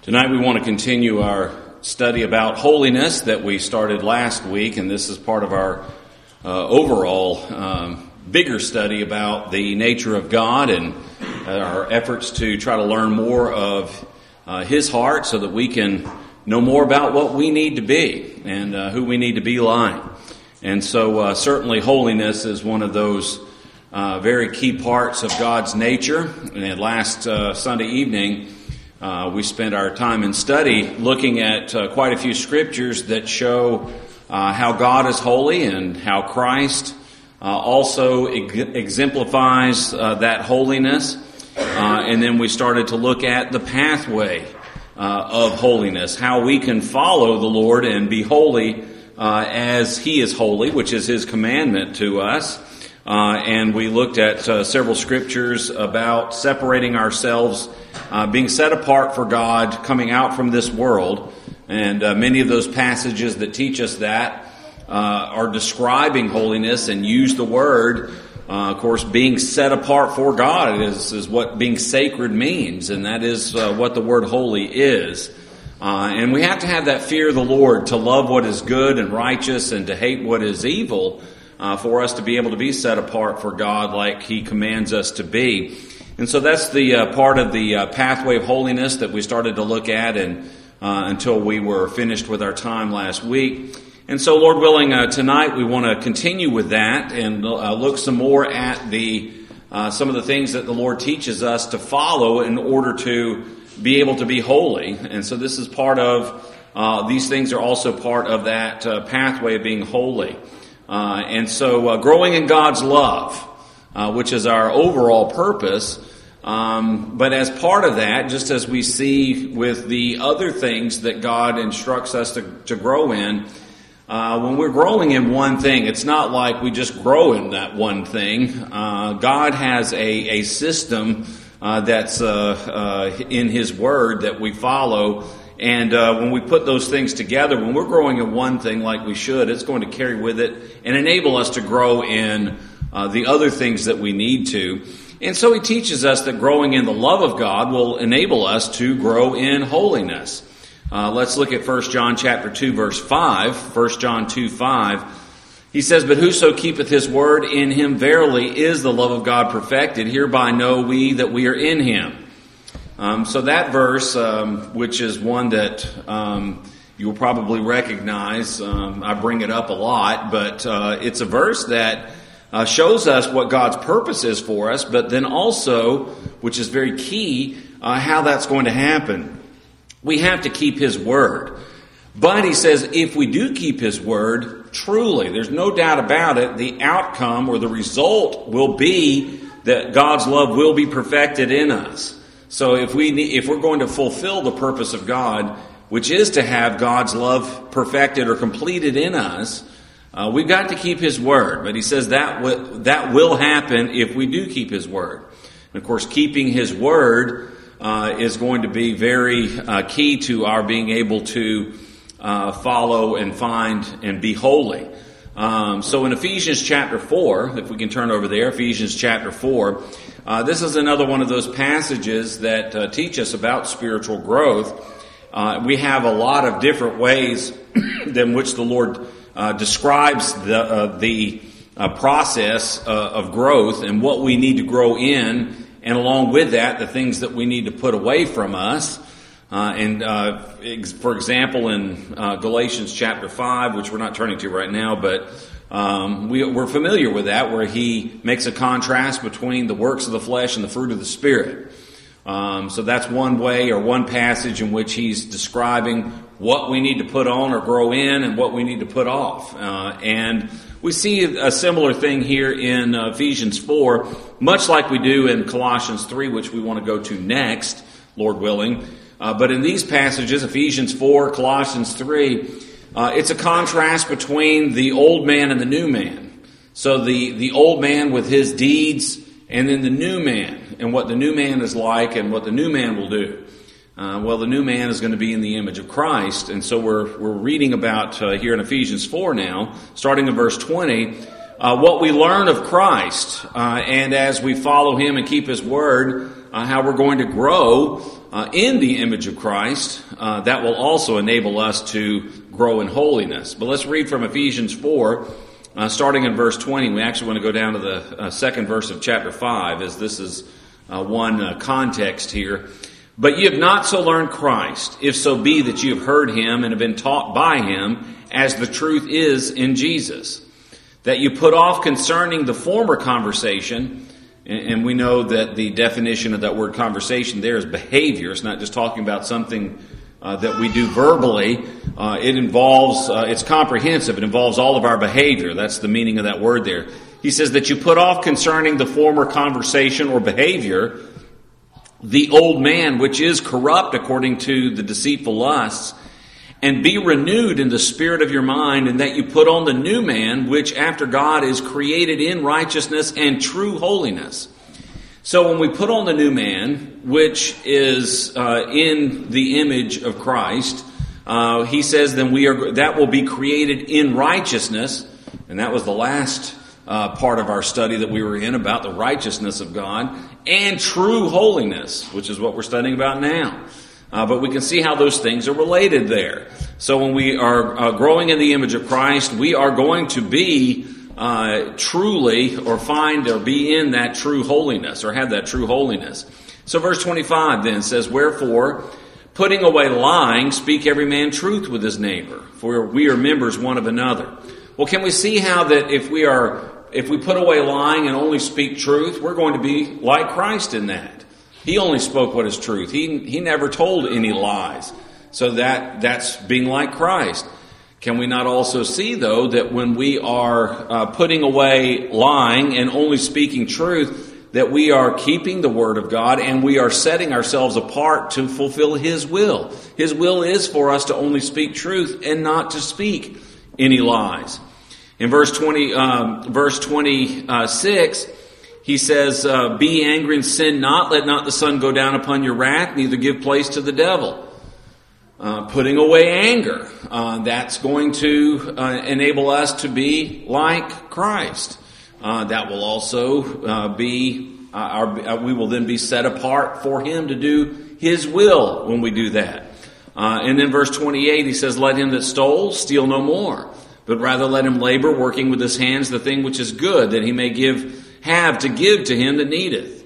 Tonight we want to continue our study about holiness that we started last week, and this is part of our overall bigger study about the nature of God and our efforts to try to learn more of His heart so that we can know more about what we need to be and who we need to be like. And so certainly holiness is one of those very key parts of God's nature. And last Sunday evening, we spent our time in study looking at quite a few scriptures that show how God is holy and how Christ also exemplifies that holiness. And then we started to look at the pathway of holiness, how we can follow the Lord and be holy as He is holy, which is His commandment to us. And we looked at several scriptures about separating ourselves, being set apart for God, coming out from this world. And many of those passages that teach us that are describing holiness and use the word. Of course, being set apart for God is what being sacred means, and that is what the word holy is. And we have to have that fear of the Lord, to love what is good and righteous and to hate what is evil, for us to be able to be set apart for God like He commands us to be. And so that's the part of the pathway of holiness that we started to look at and until we were finished with our time last week. And so, Lord willing, tonight we want to continue with that and look some more at the some of the things that the Lord teaches us to follow in order to be able to be holy. And so this is part of, these things are also part of that pathway of being holy. And so growing in God's love, which is our overall purpose. But as part of that, just as we see with the other things that God instructs us to grow in, when we're growing in one thing, it's not like we just grow in that one thing. God has a system that's in His Word that we follow. And when we put those things together, when we're growing in one thing like we should, it's going to carry with it and enable us to grow in the other things that we need to. And so He teaches us that growing in the love of God will enable us to grow in holiness. Let's look at 1 John chapter 2, verse 5. 1 John 2, 5. He says, "But whoso keepeth His word, in him verily is the love of God perfected. Hereby know we that we are in Him." So that verse, which is one that you'll probably recognize, I bring it up a lot, but it's a verse that shows us what God's purpose is for us, but then also, which is very key, how that's going to happen. We have to keep His word. But he says, if we do keep His word, truly, there's no doubt about it, the outcome or the result will be that God's love will be perfected in us. So if we're going to fulfill the purpose of God, which is to have God's love perfected or completed in us, we've got to keep His word. But he says that will happen if we do keep His word. And of course, keeping His word is going to be very key to our being able to follow and find and be holy. So in Ephesians chapter 4, if we can turn over there, Ephesians chapter 4, this is another one of those passages that teach us about spiritual growth. We have a lot of different ways in which the Lord describes the process of growth and what we need to grow in, and along with that, the things that we need to put away from us. For example, in Galatians chapter 5, which we're not turning to right now, but we're familiar with that, where he makes a contrast between the works of the flesh and the fruit of the Spirit. So that's one way or one passage in which he's describing what we need to put on or grow in and what we need to put off. And we see a similar thing here in Ephesians 4, much like we do in Colossians 3, which we want to go to next, Lord willing. But in these passages, Ephesians 4, Colossians 3, it's a contrast between the old man and the new man. So the old man with his deeds, and then the new man, and what the new man is like and what the new man will do. Well, the new man is going to be in the image of Christ. And so we're reading about here in Ephesians 4 now, starting in verse 20, what we learn of Christ, and as we follow Him and keep His word, how we're going to grow in the image of Christ, that will also enable us to grow in holiness. But let's read from Ephesians 4, starting in verse 20. We actually want to go down to the second verse of chapter 5, as this is one context here. But ye have not so learned Christ, if so be that you have heard him and have been taught by him, as the truth is in Jesus, that you put off concerning the former conversation. And we know that the definition of that word conversation there is behavior. It's not just talking about something that we do verbally. It involves, it's comprehensive. It involves all of our behavior. That's the meaning of that word there. He says that you put off concerning the former conversation or behavior the old man, which is corrupt according to the deceitful lusts, and be renewed in the spirit of your mind, and that you put on the new man, which after God is created in righteousness and true holiness. So when we put on the new man, which is in the image of Christ, he says then that will be created in righteousness, and that was the last part of our study that we were in about the righteousness of God, and true holiness, which is what we're studying about now. But we can see how those things are related there. So when we are growing in the image of Christ, we are going to be truly or find or be in that true holiness or have that true holiness. So verse 25 then says, wherefore, putting away lying, speak every man truth with his neighbor, for we are members one of another. Well, can we see how that if we put away lying and only speak truth, we're going to be like Christ in that. He only spoke what is truth. He never told any lies. So that's being like Christ. Can we not also see, though, that when we are putting away lying and only speaking truth, that we are keeping the Word of God and we are setting ourselves apart to fulfill His will. His will is for us to only speak truth and not to speak any lies. In verse 26, he says, be angry and sin not. Let not the sun go down upon your wrath, neither give place to the devil. Putting away anger. That's going to enable us to be like Christ. That will also be, we will then be set apart for Him to do His will when we do that. And then verse 28, he says, let him that stole steal no more, but rather let him labor, working with his hands the thing which is good, that he may have to give to him that needeth.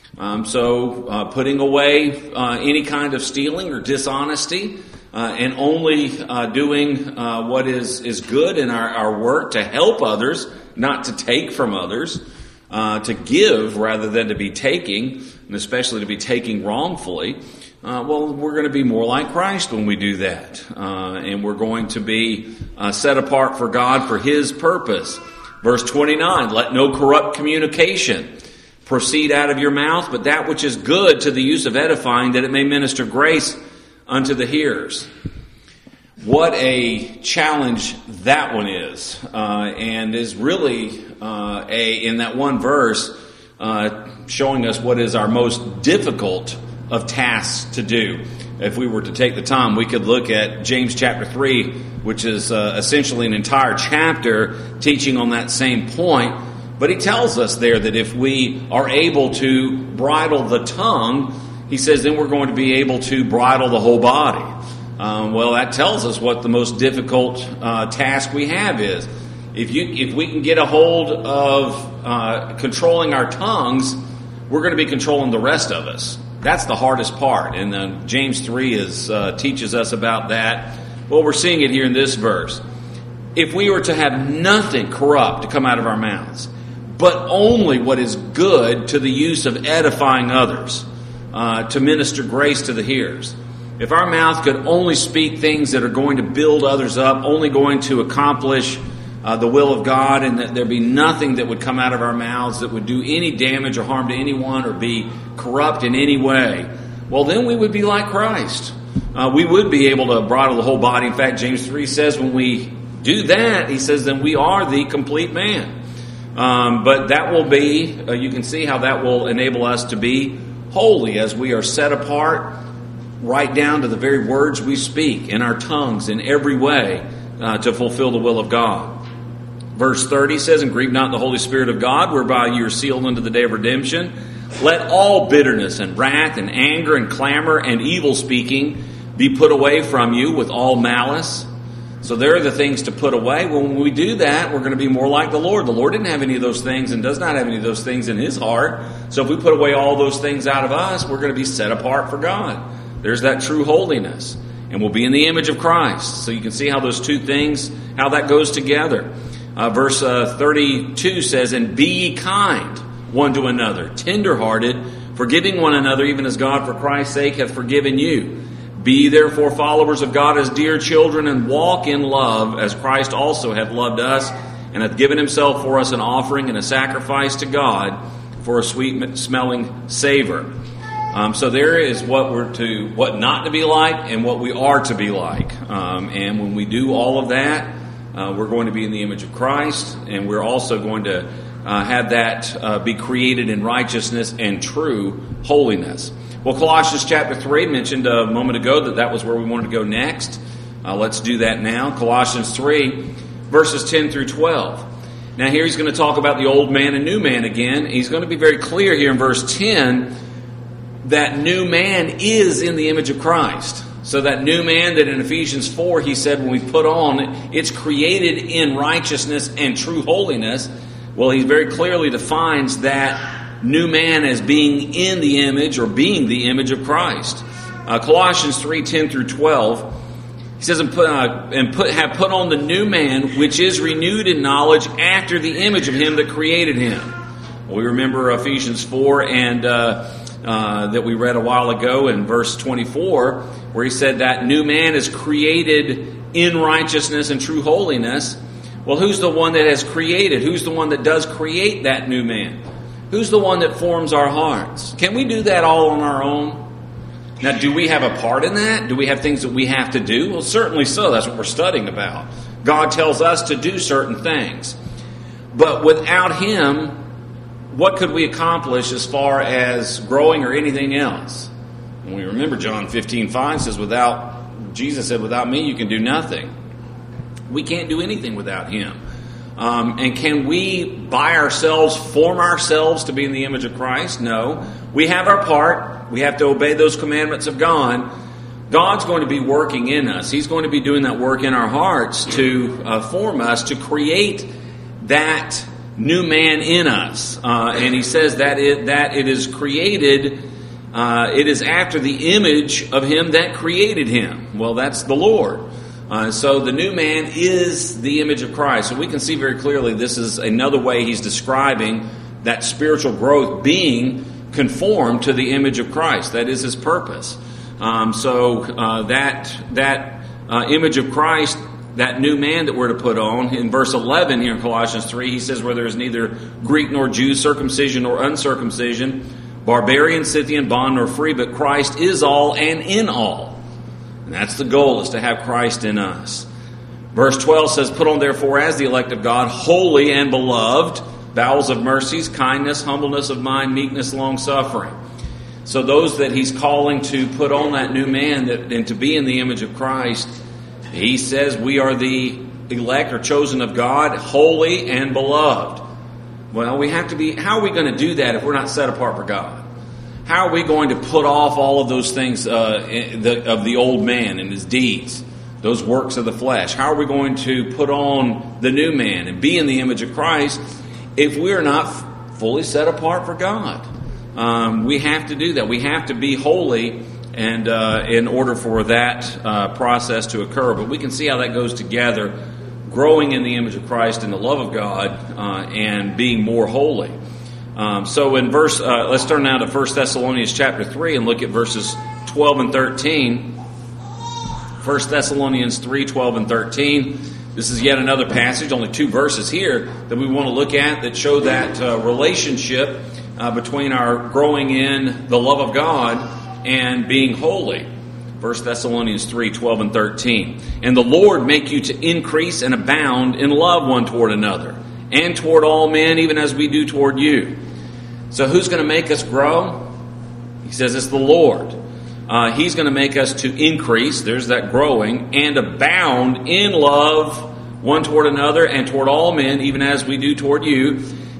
So putting away any kind of stealing or dishonesty, and only doing what is good in our work to help others, not to take from others, to give rather than to be taking, and especially to be taking wrongfully. Well, we're going to be more like Christ when we do that. And we're going to be set apart for God for His purpose. Verse 29, let no corrupt communication proceed out of your mouth, but that which is good to the use of edifying, that it may minister grace unto the hearers. What a challenge that one is. And is really in that one verse showing us what is our most difficult of tasks to do. If we were to take the time, we could look at James chapter 3, which is essentially an entire chapter teaching on that same point. But he tells us there that if we are able to bridle the tongue, he says then we're going to be able to bridle the whole body. Well, that tells us what the most difficult task we have is. If we can get a hold of controlling our tongues, we're going to be controlling the rest of us. That's the hardest part, and James 3 teaches us about that. Well, we're seeing it here in this verse. If we were to have nothing corrupt to come out of our mouths, but only what is good to the use of edifying others, to minister grace to the hearers. If our mouth could only speak things that are going to build others up, only going to accomplish the will of God, and that there be nothing that would come out of our mouths that would do any damage or harm to anyone or be corrupt in any way, well, then we would be like Christ. We would be able to bridle the whole body. In fact, James 3 says when we do that, he says then we are the complete man. But that will be, you can see how that will enable us to be holy as we are set apart right down to the very words we speak in our tongues in every way to fulfill the will of God. Verse 30 says, and grieve not the Holy Spirit of God, whereby you are sealed unto the day of redemption. Let all bitterness and wrath and anger and clamor and evil speaking be put away from you with all malice. So there are the things to put away. When we do that, we're going to be more like the Lord. The Lord didn't have any of those things and does not have any of those things in His heart. So if we put away all those things out of us, we're going to be set apart for God. There's that true holiness. And we'll be in the image of Christ. So you can see how those two things, how that goes together. Verse 32 says, "And be ye kind one to another, tender-hearted, forgiving one another, even as God for Christ's sake hath forgiven you. Be therefore followers of God as dear children, and walk in love, as Christ also hath loved us, and hath given Himself for us an offering and a sacrifice to God for a sweet-smelling savor." So there is what not to be like, and what we are to be like. And when we do all of that, we're going to be in the image of Christ, and we're also going to have that be created in righteousness and true holiness. Well, Colossians chapter 3 mentioned a moment ago that was where we wanted to go next. Let's do that now. Colossians 3, verses 10 through 12. Now here he's going to talk about the old man and new man again. He's going to be very clear here in verse 10 that new man is in the image of Christ. So that new man that in Ephesians 4 he said when we put on, it's created in righteousness and true holiness. Well, he very clearly defines that new man as being in the image or being the image of Christ. Colossians 3, 10 through 12, he says, have put on the new man, which is renewed in knowledge after the image of him that created him. Well, we remember Ephesians 4 and that we read a while ago in verse 24, where he said that new man is created in righteousness and true holiness. Well, who's the one that has created? Who's the one that does create that new man? Who's the one that forms our hearts? Can we do that all on our own? Now, do we have a part in that? Do we have things that we have to do? Well, certainly so. That's what we're studying about. God tells us to do certain things. But without Him, what could we accomplish as far as growing or anything else? And we remember John 15:5 says, Jesus said, without me you can do nothing. We can't do anything without Him. And can we, by ourselves, form ourselves to be in the image of Christ? No. We have our part. We have to obey those commandments of God. God's going to be working in us. He's going to be doing that work in our hearts to form us, to create that new man in us. And He says that it is created, it is after the image of Him that created him. Well, that's the Lord. So the new man is the image of Christ. So we can see very clearly this is another way he's describing that spiritual growth being conformed to the image of Christ. That is his purpose. That image of Christ, that new man that we're to put on, in verse 11 here in Colossians 3, he says, where there is neither Greek nor Jew, circumcision nor uncircumcision, barbarian, Scythian, bond nor free, but Christ is all and in all. And that's the goal, is to have Christ in us. Verse 12 says, put on therefore as the elect of God, holy and beloved, bowels of mercies, kindness, humbleness of mind, meekness, long-suffering. So those that he's calling to put on that new man and to be in the image of Christ, he says we are the elect or chosen of God, holy and beloved. Well, we have to be, how are we going to do that if we're not set apart for God? How are we going to put off all of those things of the old man and his deeds, those works of the flesh? How are we going to put on the new man and be in the image of Christ if we are not fully set apart for God? We have to do that. We have to be holy, and in order for that process to occur. But we can see how that goes together, growing in the image of Christ and the love of God, and being more holy. So in let's turn now to 1 Thessalonians chapter 3 and look at verses 12 and 13. 1 Thessalonians 3, 12 and 13. This is yet another passage, only 2 verses here, that we want to look at that show that relationship between our growing in the love of God and being holy. 1 Thessalonians 3, 12 and 13. And the Lord make you to increase and abound in love one toward another, and toward all men, even as we do toward you. So who's going to make us grow? He says it's the Lord. He's going to make us to increase, there's that growing, and abound in love one toward another and toward all men, even as we do toward you,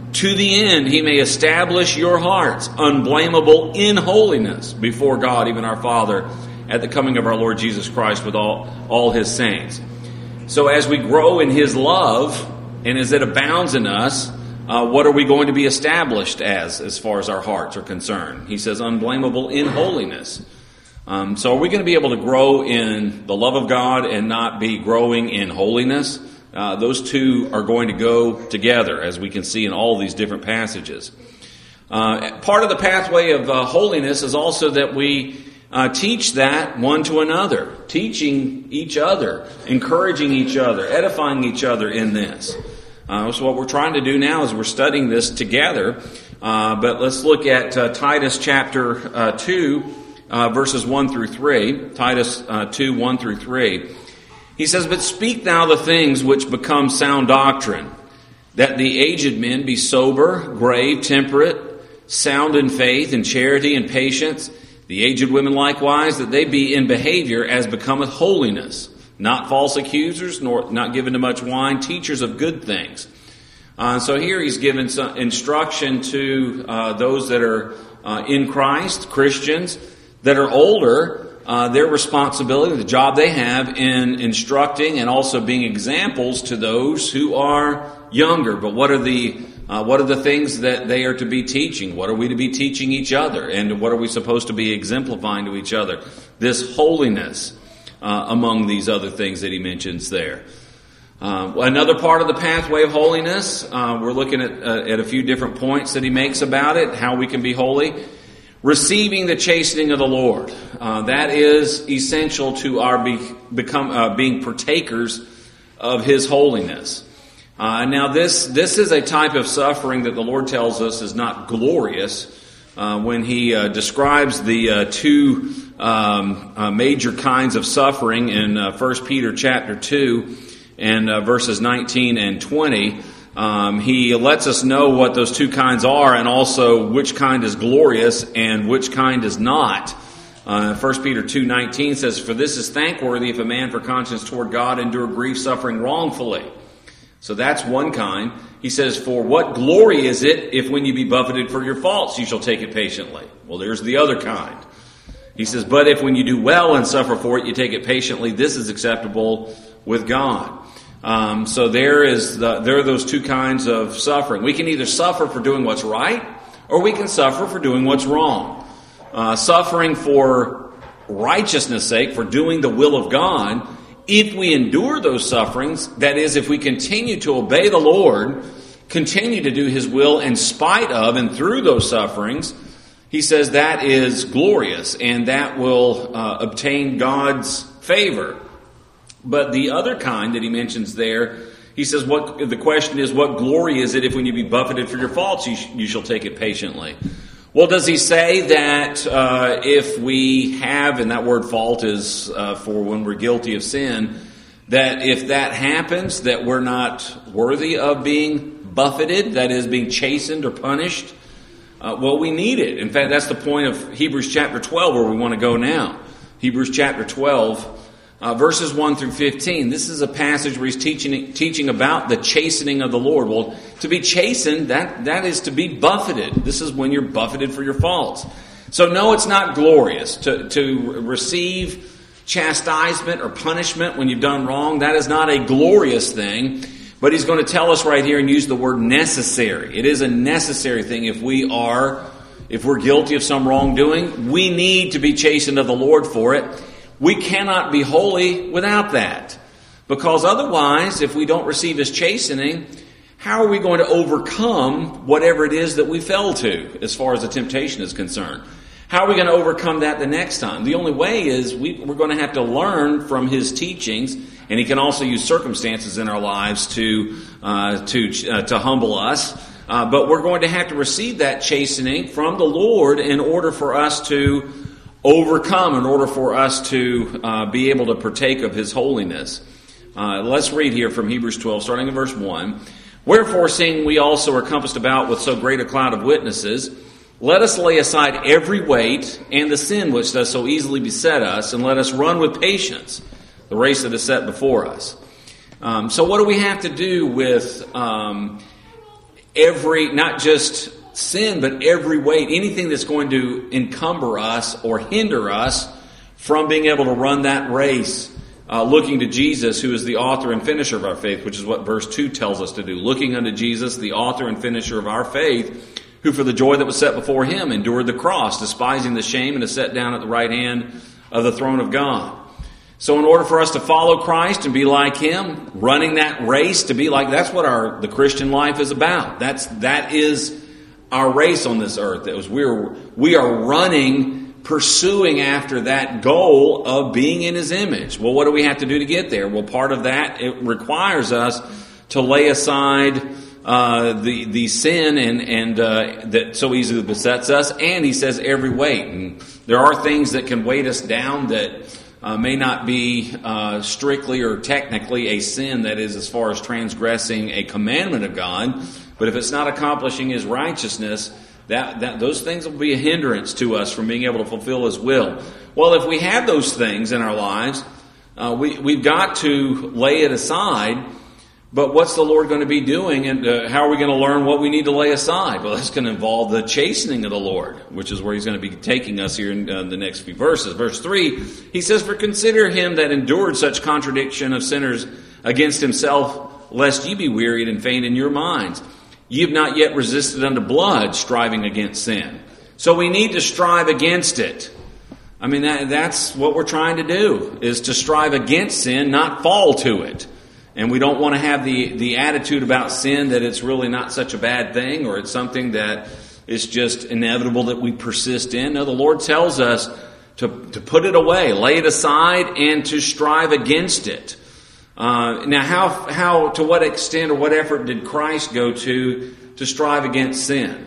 to the end he may establish your hearts unblameable in holiness before God, even our Father, at the coming of our Lord Jesus Christ with all his saints. So as we grow in his love, and as it abounds in us, what are we going to be established as far as our hearts are concerned? He says unblameable in holiness. So are we going to be able to grow in the love of God and not be growing in holiness? Those two are going to go together, as we can see in all these different passages. Part of the pathway of holiness is also that we teach that one to another, teaching each other, encouraging each other, edifying each other in this. So what we're trying to do now is we're studying this together. But let's look at Titus chapter 2, verses 1 through 3. Titus 2, 1 through 3. He says, "But speak thou the things which become sound doctrine, that the aged men be sober, grave, temperate, sound in faith, in charity, and patience. The aged women likewise, that they be in behavior as becometh holiness, not false accusers, nor not given to much wine, teachers of good things." So here he's given some instruction to those that are in Christ, Christians, that are older, their responsibility, the job they have in instructing and also being examples to those who are younger. But what are the things that they are to be teaching? What are we to be teaching each other? And what are we supposed to be exemplifying to each other? This holiness among these other things that he mentions there. Another part of the pathway of holiness, we're looking at a few different points that he makes about it, how we can be holy. Receiving the chastening of the Lord. That is essential to our being partakers of his holiness. Now this is a type of suffering that the Lord tells us is not glorious. When he describes the two major kinds of suffering in 1 Peter chapter 2 and verses 19 and 20, he lets us know what those two kinds are and also which kind is glorious and which kind is not. 1 Peter 2:19 says, "For this is thankworthy if a man for conscience toward God endure grief suffering wrongfully." So that's one kind. He says, "For what glory is it if when you be buffeted for your faults you shall take it patiently?" Well, there's the other kind. He says, "But if when you do well and suffer for it you take it patiently, this is acceptable with God." So there are those two kinds of suffering. We can either suffer for doing what's right, or we can suffer for doing what's wrong. Suffering for righteousness' sake, for doing the will of God, if we endure those sufferings, that is, if we continue to obey the Lord, continue to do his will in spite of and through those sufferings, he says that is glorious and that will obtain God's favor. But the other kind that he mentions there, he says, the question is, what glory is it if when you be buffeted for your faults, you shall take it patiently? Well, does he say that if we have, and that word fault is for when we're guilty of sin, that if that happens, that we're not worthy of being buffeted, that is, being chastened or punished? Well, we need it. In fact, that's the point of Hebrews chapter 12 where we want to go now. Hebrews chapter 12. Verses 1 through 15. This is a passage where he's teaching about the chastening of the Lord. Well, to be chastened, that is to be buffeted. This is when you're buffeted for your faults. So no, it's not glorious to receive chastisement or punishment when you've done wrong. That is not a glorious thing. But he's going to tell us right here and use the word necessary. It is a necessary thing if we're guilty of some wrongdoing. We need to be chastened of the Lord for it. We cannot be holy without that. Because otherwise, if we don't receive his chastening, how are we going to overcome whatever it is that we fell to as far as the temptation is concerned? How are we going to overcome that the next time? The only way is we're going to have to learn from his teachings, and he can also use circumstances in our lives to humble us. But we're going to have to receive that chastening from the Lord in order for us to overcome, in order for us to be able to partake of his holiness. Let's read here from Hebrews 12, starting in verse 1. "Wherefore, seeing we also are compassed about with so great a cloud of witnesses, let us lay aside every weight and the sin which does so easily beset us, and let us run with patience the race that is set before us." So what do we have to do with not just sin, but every weight, anything that's going to encumber us or hinder us from being able to run that race, looking to Jesus, who is the author and finisher of our faith, which is what verse 2 tells us to do. Looking unto Jesus, the author and finisher of our faith, who for the joy that was set before him endured the cross, despising the shame, and is set down at the right hand of the throne of God. So in order for us to follow Christ and be like him, running that race to be like, that's what the Christian life is about. That is our race on this earth. We are running, pursuing after that goal of being in his image. Well, what do we have to do to get there? Well, part of that, it requires us to lay aside the sin and that so easily besets us, and he says every weight. And there are things that can weight us down that may not be strictly or technically a sin, that is, as far as transgressing a commandment of God. But if it's not accomplishing his righteousness, that those things will be a hindrance to us from being able to fulfill his will. Well, if we have those things in our lives, we've got to lay it aside. But what's the Lord going to be doing, and how are we going to learn what we need to lay aside? Well, that's going to involve the chastening of the Lord, which is where he's going to be taking us here in the next few verses. Verse 3, he says, "For consider him that endured such contradiction of sinners against himself, lest ye be wearied and faint in your minds. Ye have not yet resisted unto blood, striving against sin." So we need to strive against it. I mean, that's what we're trying to do, is to strive against sin, not fall to it. And we don't want to have the attitude about sin that it's really not such a bad thing, or it's something that is just inevitable that we persist in. No, the Lord tells us to put it away, lay it aside, and to strive against it. Now, how, to what extent or what effort did Christ go to strive against sin?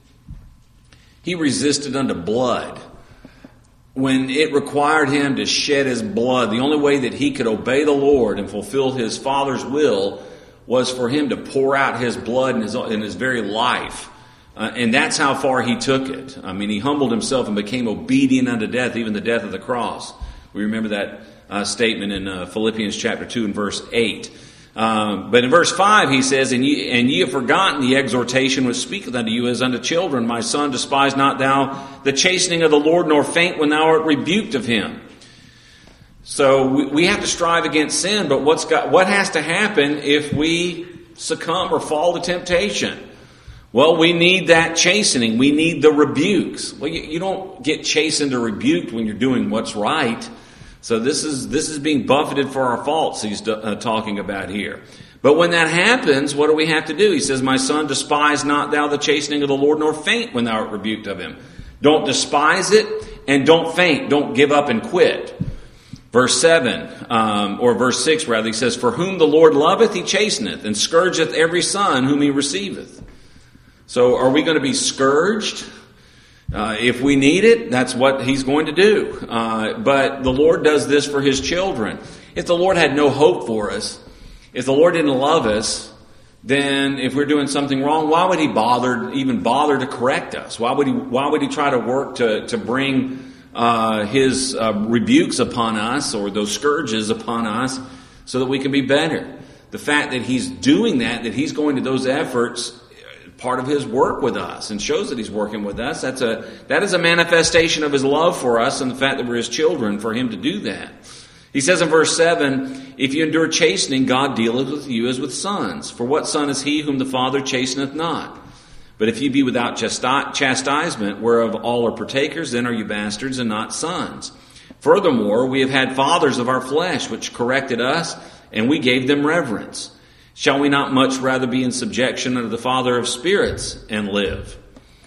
He resisted unto blood. When it required him to shed his blood, the only way that he could obey the Lord and fulfill his Father's will was for him to pour out his blood in his very life. And that's how far he took it. I mean, he humbled himself and became obedient unto death, even the death of the cross. We remember that statement in Philippians chapter 2 and verse 8. But in verse 5 he says, and ye have forgotten the exhortation which speaketh unto you as unto children. My son, despise not thou the chastening of the Lord, nor faint when thou art rebuked of him. So we have to strive against sin, but what has to happen if we succumb or fall to temptation? Well, we need that chastening. We need the rebukes. Well, you don't get chastened or rebuked when you're doing what's right. So this is being buffeted for our faults he's talking about here. But when that happens, what do we have to do? He says, my son, despise not thou the chastening of the Lord, nor faint when thou art rebuked of him. Don't despise it, and don't faint. Don't give up and quit. Verse 7, or verse 6 rather, he says, for whom the Lord loveth, he chasteneth, and scourgeth every son whom he receiveth. So are we going to be scourged? If we need it, that's what he's going to do. But the Lord does this for his children. If the Lord had no hope for us, if the Lord didn't love us, then if we're doing something wrong, why would he even bother to correct us? Why would he try to work to bring his rebukes upon us, or those scourges upon us, so that we can be better? The fact that he's doing that he's going to those efforts, part of his work with us, and shows that he's working with us. That is a manifestation of his love for us, and the fact that we're his children, for him to do that. He says in verse 7, if you endure chastening, God dealeth with you as with sons. For what son is he whom the Father chasteneth not? But if you be without chastisement, whereof all are partakers, then are you bastards and not sons. Furthermore, we have had fathers of our flesh, which corrected us, and we gave them reverence. Shall we not much rather be in subjection unto the Father of spirits and live?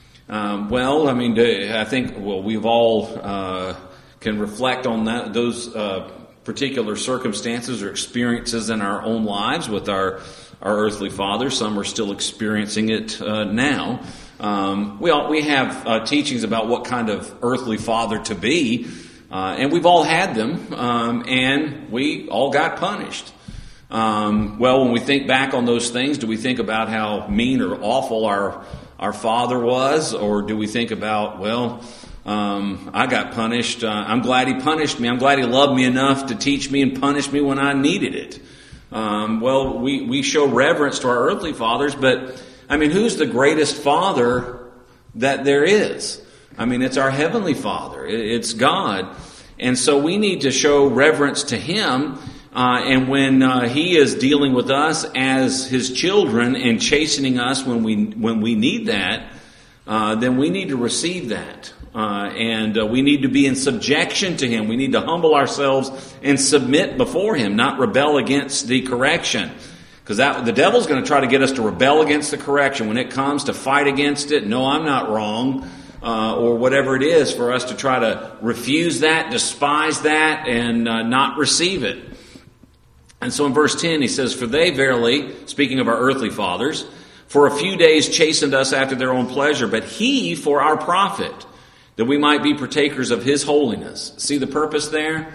I think we've all can reflect on those particular circumstances or experiences in our own lives with our earthly father. Some are still experiencing it now. We have teachings about what kind of earthly father to be, and we've all had them, and we all got punished. When we think back on those things, do we think about how mean or awful our father was? Or do we think about, I got punished. I'm glad he punished me. I'm glad he loved me enough to teach me and punish me when I needed it. We show reverence to our earthly fathers, but I mean, who's the greatest Father that there is? I mean, it's our Heavenly Father. It's God. And so we need to show reverence to Him. And when He is dealing with us as His children and chastening us when we need that, then we need to receive that. And we need to be in subjection to Him. We need to humble ourselves and submit before Him, not rebel against the correction. Because the devil's going to try to get us to rebel against the correction. When it comes to fight against it, no, I'm not wrong, or whatever it is, for us to try to refuse that, despise that, and not receive it. And so in verse 10 he says, "For they verily," speaking of our earthly fathers, "for a few days chastened us after their own pleasure, but He for our profit, that we might be partakers of His holiness." See the purpose there?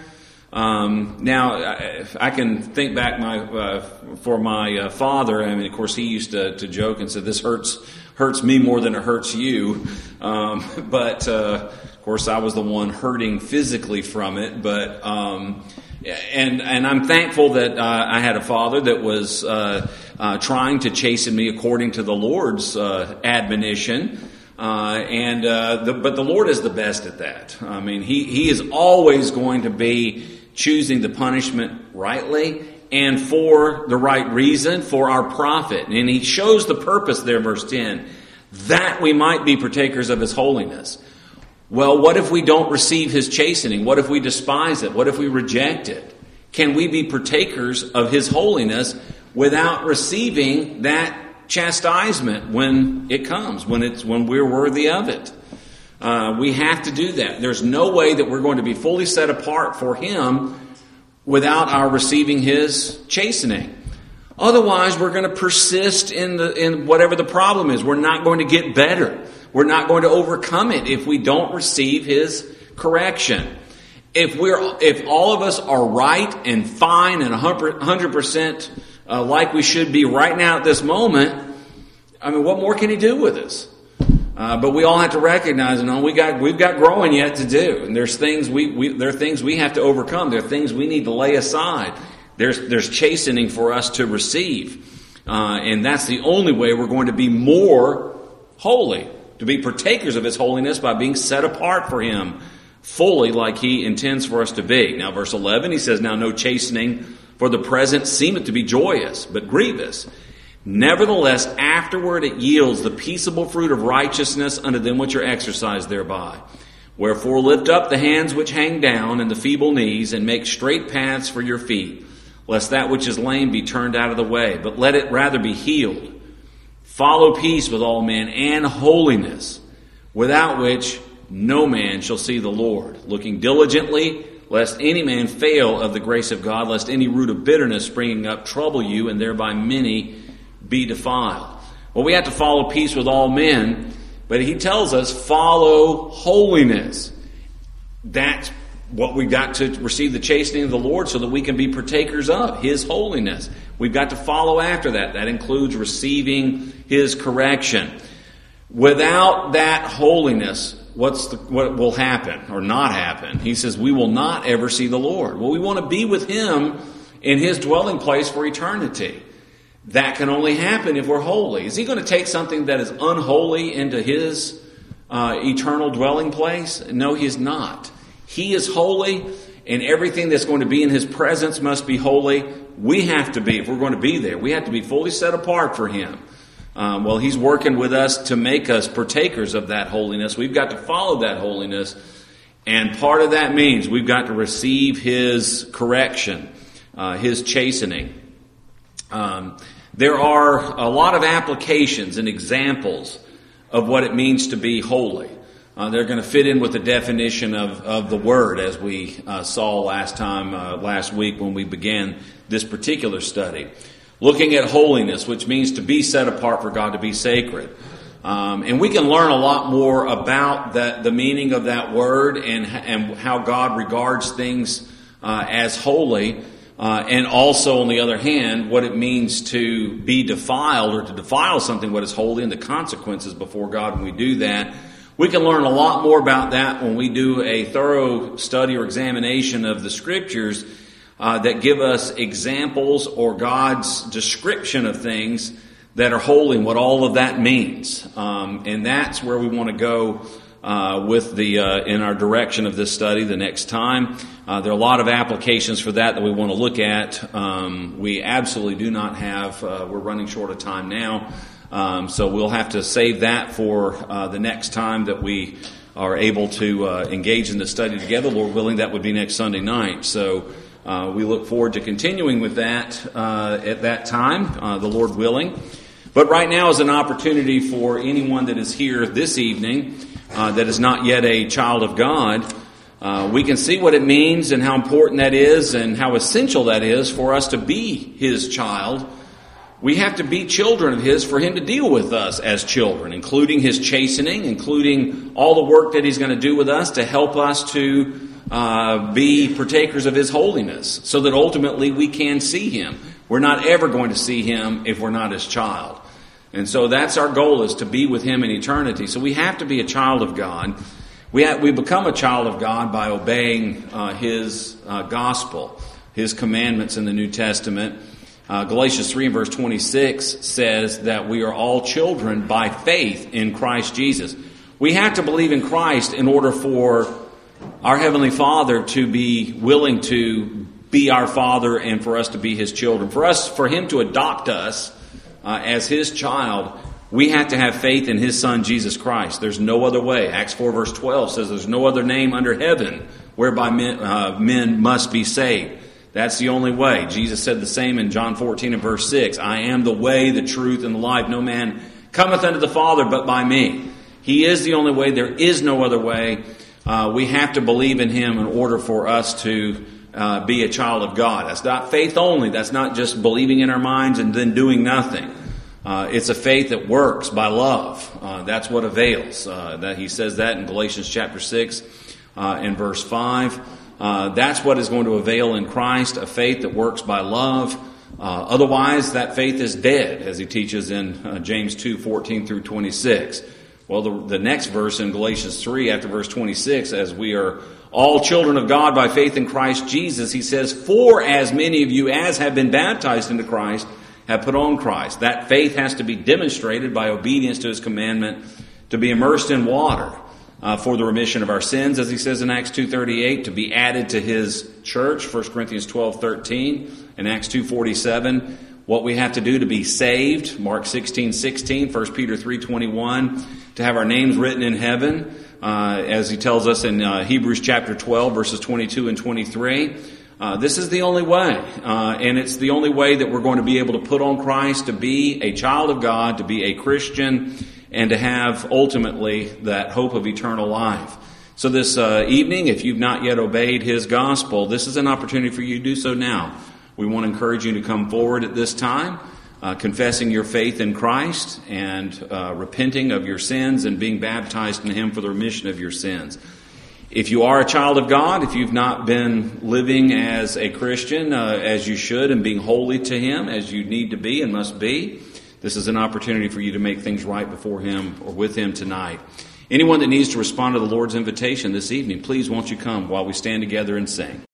Now, I can think back for my father. I mean, of course, he used to joke and said, "This hurts me more than it hurts you." But of course, I was the one hurting physically from it. But and I'm thankful that I had a father that was trying to chasten me according to the Lord's admonition. But the Lord is the best at that. I mean, He is always going to be choosing the punishment rightly and for the right reason, for our profit. And He shows the purpose there, verse 10, that we might be partakers of His holiness. Well, what if we don't receive His chastening? What if we despise it? What if we reject it? Can we be partakers of His holiness without receiving that chastisement when it comes, when we're worthy of it? We have to do that. There's no way that we're going to be fully set apart for Him without our receiving His chastening. Otherwise, we're going to persist in whatever the problem is. We're not going to get better. We're not going to overcome it if we don't receive His correction. If all of us are right and fine and 100% like we should be right now at this moment, I mean, what more can He do with us? But we all have to recognize, we've got growing yet to do, and there's things there are things we have to overcome. There are things we need to lay aside. There's chastening for us to receive, and that's the only way we're going to be more holy, to be partakers of His holiness by being set apart for Him fully, like He intends for us to be. Now, verse 11, he says, "Now no chastening for the present seemeth to be joyous, but grievous. Nevertheless, afterward it yields the peaceable fruit of righteousness unto them which are exercised thereby. Wherefore lift up the hands which hang down, and the feeble knees, and make straight paths for your feet, lest that which is lame be turned out of the way, but let it rather be healed. Follow peace with all men, and holiness, without which no man shall see the Lord. Looking diligently, lest any man fail of the grace of God, lest any root of bitterness springing up trouble you, and thereby many be defiled." Well, we have to follow peace with all men, but he tells us follow holiness. That's what we've got to receive the chastening of the Lord so that we can be partakers of His holiness. We've got to follow after that. That includes receiving His correction. Without that holiness, what will happen or not happen? He says we will not ever see the Lord. Well, we want to be with Him in His dwelling place for eternity. That can only happen if we're holy. Is He going to take something that is unholy into His eternal dwelling place? No, He's not. He is holy, and everything that's going to be in His presence must be holy. We have to be, if we're going to be there, we have to be fully set apart for Him. Well, He's working with us to make us partakers of that holiness. We've got to follow that holiness, and part of that means we've got to receive His correction, His chastening. There are a lot of applications and examples of what it means to be holy. They're going to fit in with the definition of the word, as we saw last week when we began this particular study. Looking at holiness, which means to be set apart for God, to be sacred. And we can learn a lot more about the meaning of that word and how God regards things as holy. And also, on the other hand, what it means to be defiled or to defile something what is holy and the consequences before God when we do that. We can learn a lot more about that when we do a thorough study or examination of the Scriptures that give us examples or God's description of things that are holy, what all of that means. And that's where we want to go with in our direction of this study the next time. There are a lot of applications for that we want to look at. We absolutely do not have, we're running short of time now, so we'll have to save that for the next time that we are able to engage in the study together. Lord willing, that would be next Sunday night. So we look forward to continuing with that at that time, the Lord willing. But right now is an opportunity for anyone that is here this evening that is not yet a child of God. We can see what it means and how important that is and how essential that is for us to be His child. We have to be children of His for Him to deal with us as children, including His chastening, including all the work that He's going to do with us to help us to be partakers of His holiness, so that ultimately we can see Him. We're not ever going to see Him if we're not His child. And so that's our goal, is to be with Him in eternity. So we have to be a child of God. We become a child of God by obeying His gospel, His commandments in the New Testament. Galatians 3 and verse 26 says that we are all children by faith in Christ Jesus. We have to believe in Christ in order for our Heavenly Father to be willing to be our Father and for us to be His children. For Him to adopt us as His child, we have to have faith in His Son, Jesus Christ. There's no other way. Acts 4 verse 12 says there's no other name under heaven whereby men must be saved. That's the only way. Jesus said the same in John 14 and verse 6. I am the way, the truth, and the life. No man cometh unto the Father but by me. He is the only way. There is no other way. We have to believe in Him in order for us to be a child of God. That's not faith only. That's not just believing in our minds and then doing nothing. It's a faith that works by love. That's what avails. That he says that in Galatians chapter 6 and verse 5. That's what is going to avail in Christ, a faith that works by love. Otherwise, that faith is dead, as he teaches in James 2:14 through 26. Well, the next verse in Galatians 3, after verse 26, as we are all children of God by faith in Christ Jesus, he says, for as many of you as have been baptized into Christ have put on Christ. That faith has to be demonstrated by obedience to His commandment to be immersed in water for the remission of our sins, as he says in Acts 2:38, to be added to His church, 1 Corinthians 12:13, and Acts 2:47. What we have to do to be saved, Mark 16:16, 1 Peter 3:21, to have our names written in heaven, as he tells us in Hebrews chapter 12, verses 22 and 23. This is the only way, and it's the only way that we're going to be able to put on Christ, to be a child of God, to be a Christian, and to have ultimately that hope of eternal life. So this evening, if you've not yet obeyed His gospel, this is an opportunity for you to do so now. We want to encourage you to come forward at this time, confessing your faith in Christ and repenting of your sins and being baptized in Him for the remission of your sins. If you are a child of God, if you've not been living as a Christian as you should and being holy to Him as you need to be and must be, this is an opportunity for you to make things right before Him or with Him tonight. Anyone that needs to respond to the Lord's invitation this evening, please won't you come while we stand together and sing.